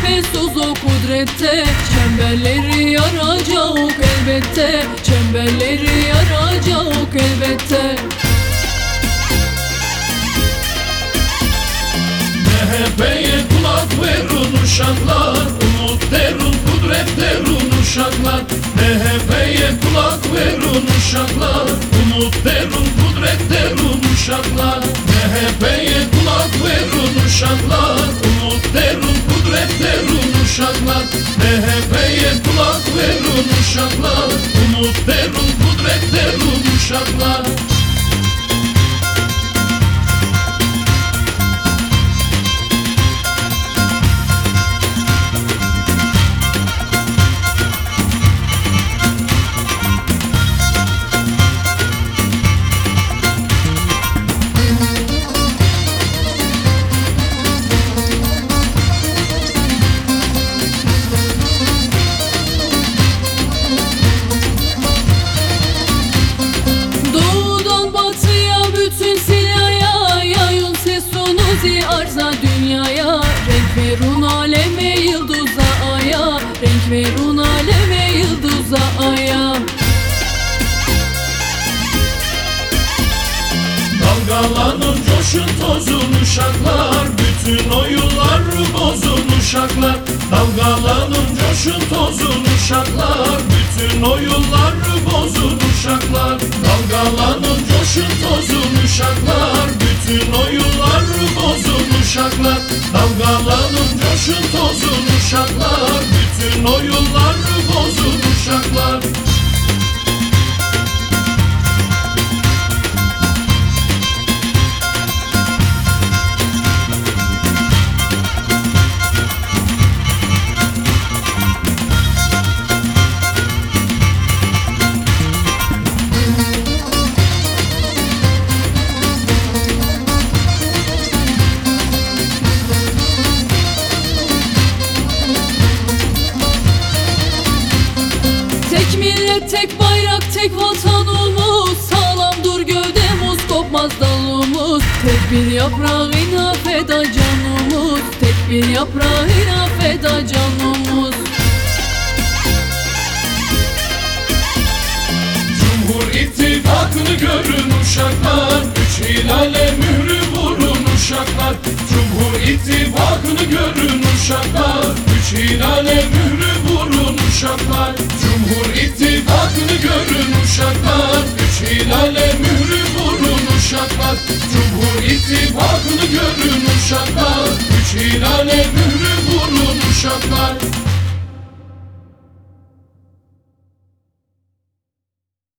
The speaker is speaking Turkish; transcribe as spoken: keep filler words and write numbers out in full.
nefessiz o kudrette, çemberleri yaracak elbette, çemberleri yaracak elbette. M H P'ye kulak verin uşaklar, umut derun, kudret derun uşaklar. M H P'ye kulak verin uşaklar, umut derun, kudret derun uşaklar. M H P'ye kulak verin uşaklar, umut derun, kudret derun uşaklar. M H P'ye kulak verin uşaklar, umut derun, kudret derun uşaklar. Arza dünyaya renk verun aleme yıldıza aya, renk verun aleme yıldıza aya. Dalgalanın coşun tozun uşaklar, bütün oyunlar bozun uşaklar. Dalgalanın coşun tozun uşaklar, bütün oyunlar bozun uşaklar. Dalgalanın coşun tozun uşaklar, bütün oyunlar bozun uşaklar. Dalgalanın coşun tozun uşaklar, bütün oyunlar bozun uşaklar. Tek millet, tek bayrak, tek vatanımız, sağlamdır gövdemiz, kopmaz dalımız. Tek bir yaprağına feda canımız, tek bir yaprağına feda canımız. Cumhur İttifakı'nı görün uşaklar, üç hilale mührü vurun uşaklar. Cumhur İttifakı'nı görün uşaklar, üç hilale mührü vurun uşaklar. Cumhur İttifakı'nı görün uşaklar, üç hilale mührü vurun uşaklar. Cumhur İttifakı'nı görün uşaklar, üç hilale mührü vurun uşaklar.